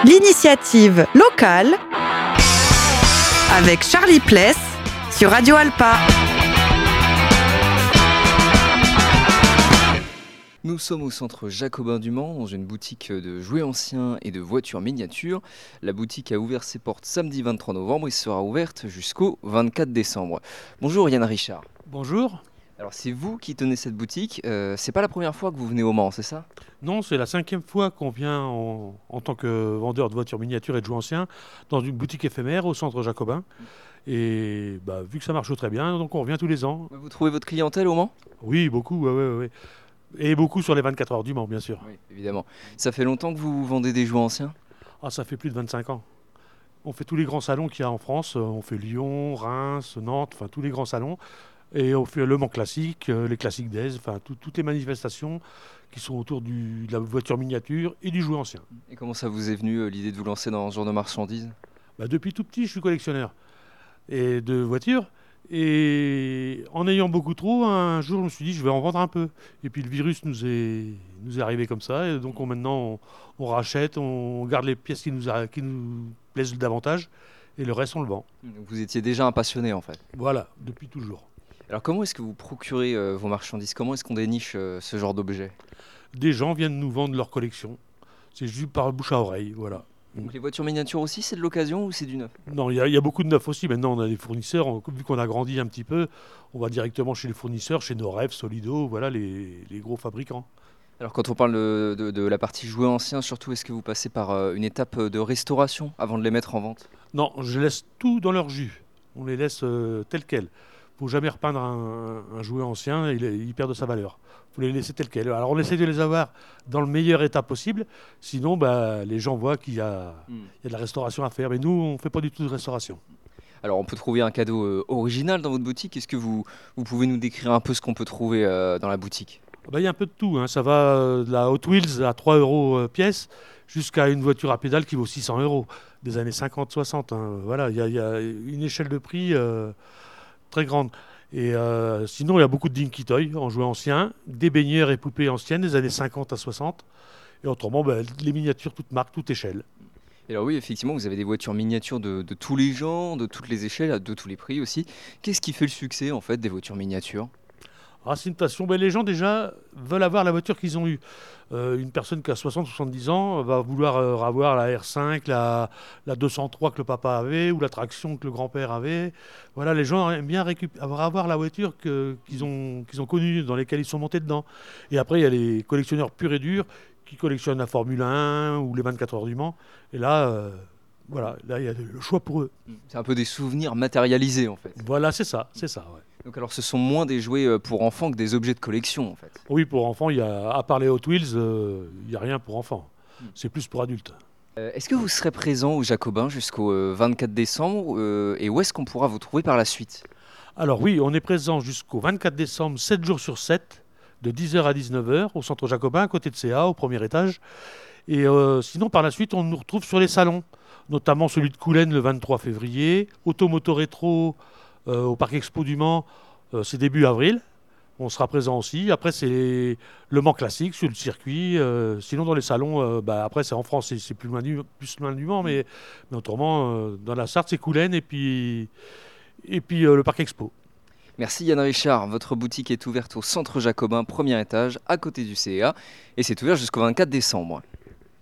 L'initiative locale avec Charlie Pless sur Radio Alpa. Nous sommes au centre Jacobin du Mans, dans une boutique de jouets anciens et de voitures miniatures. La boutique a ouvert ses portes samedi 23 novembre et sera ouverte jusqu'au 24 décembre. Bonjour Yann Richard. Bonjour. Alors c'est vous qui tenez cette boutique, c'est pas la première fois que vous venez au Mans, c'est ça ? Non, c'est la 5e fois qu'on vient en tant que vendeur de voitures miniatures et de jouets anciens dans une boutique éphémère au centre Jacobin. Et vu que ça marche très bien, donc on revient tous les ans. Vous trouvez votre clientèle au Mans ? Oui, beaucoup, ouais. Et beaucoup sur les 24 heures du Mans, bien sûr. Oui, évidemment. Ça fait longtemps que vous vendez des jouets anciens ? Ça fait plus de 25 ans. On fait tous les grands salons qu'il y a en France. On fait Lyon, Reims, Nantes, enfin tous les grands salons. Et on fait le Mans classique, les classiques d'Aise, enfin toutes les manifestations qui sont autour de la voiture miniature et du jouet ancien. Et comment ça vous est venu l'idée de vous lancer dans ce genre de marchandises ? Depuis tout petit, je suis collectionneur de voitures. Et en ayant beaucoup trop, un jour, je me suis dit, je vais en vendre un peu. Et puis le virus nous est arrivé comme ça. Et donc maintenant, on rachète, on garde les pièces qui nous plaisent davantage. Et le reste, on le vend. Donc vous étiez déjà un passionné en fait ? Voilà, depuis toujours. Alors comment est-ce que vous procurez vos marchandises ? Comment est-ce qu'on déniche ce genre d'objet ? Des gens viennent nous vendre leur collection. C'est juste par bouche à oreille, voilà. Donc les voitures miniatures aussi, c'est de l'occasion ou c'est du neuf ? Non, il y a beaucoup de neuf aussi. Maintenant, on a des fournisseurs. Vu qu'on a grandi un petit peu, on va directement chez les fournisseurs, chez Noref, Solido, voilà les gros fabricants. Alors quand on parle de la partie jouets anciens, surtout, est-ce que vous passez par une étape de restauration avant de les mettre en vente ? Non, je laisse tout dans leur jus. On les laisse tels quels. Faut jamais repeindre un jouet ancien, il perd de sa valeur. Faut les laisser tels quels. Alors on essaie de les avoir dans le meilleur état possible, sinon les gens voient qu'il y a de la restauration à faire. Mais nous, on ne fait pas du tout de restauration. Alors on peut trouver un cadeau original dans votre boutique. Est-ce que vous pouvez nous décrire un peu ce qu'on peut trouver dans la boutique ? Il y a un peu de tout. Ça va de la Hot Wheels à 3 € pièce jusqu'à une voiture à pédale qui vaut 600 € des années 50-60. Voilà, il y a une échelle de prix très grande. Et sinon, il y a beaucoup de Dinky Toy en jouets anciens, des baigneurs et poupées anciennes des années 50 à 60. Et autrement, les miniatures toutes marques, toute échelle. Et alors oui, effectivement, vous avez des voitures miniatures de tous les genres, de toutes les échelles, de tous les prix aussi. Qu'est-ce qui fait le succès en fait des voitures miniatures ? C'est une passion. Les gens déjà veulent avoir la voiture qu'ils ont eue. Une personne qui a 60-70 ans va vouloir avoir la R5, la 203 que le papa avait ou la traction que le grand-père avait. Voilà, les gens aiment bien avoir la voiture qu'ils ont connue, dans lesquelles ils sont montés dedans. Et après, il y a les collectionneurs purs et durs qui collectionnent la Formule 1 ou les 24 heures du Mans. Et là, il y a le choix pour eux. C'est un peu des souvenirs matérialisés en fait. Voilà, c'est ça, ouais. Donc alors ce sont moins des jouets pour enfants que des objets de collection en fait. Oui, pour enfants, à part les Hot Wheels, il n'y a rien pour enfants. C'est plus pour adultes. Est-ce que vous serez présent au Jacobin jusqu'au 24 décembre et où est-ce qu'on pourra vous trouver par la suite ? Alors oui, on est présent jusqu'au 24 décembre, 7 jours sur 7, de 10h à 19h, au centre Jacobin, à côté de CA, au premier étage. Et sinon, par la suite, on nous retrouve sur les salons, notamment celui de Coulennes le 23 février, Automoto Rétro au Parc Expo du Mans, c'est début avril. On sera présent aussi. Après, c'est le Mans classique sur le circuit. Sinon, dans les salons, après, c'est en France, c'est plus loin du Mans, mais autrement, dans la Sarthe, c'est Coulennes et puis le Parc Expo. Merci Yann Richard. Votre boutique est ouverte au centre Jacobin, premier étage, à côté du CEA, et c'est ouvert jusqu'au 24 décembre.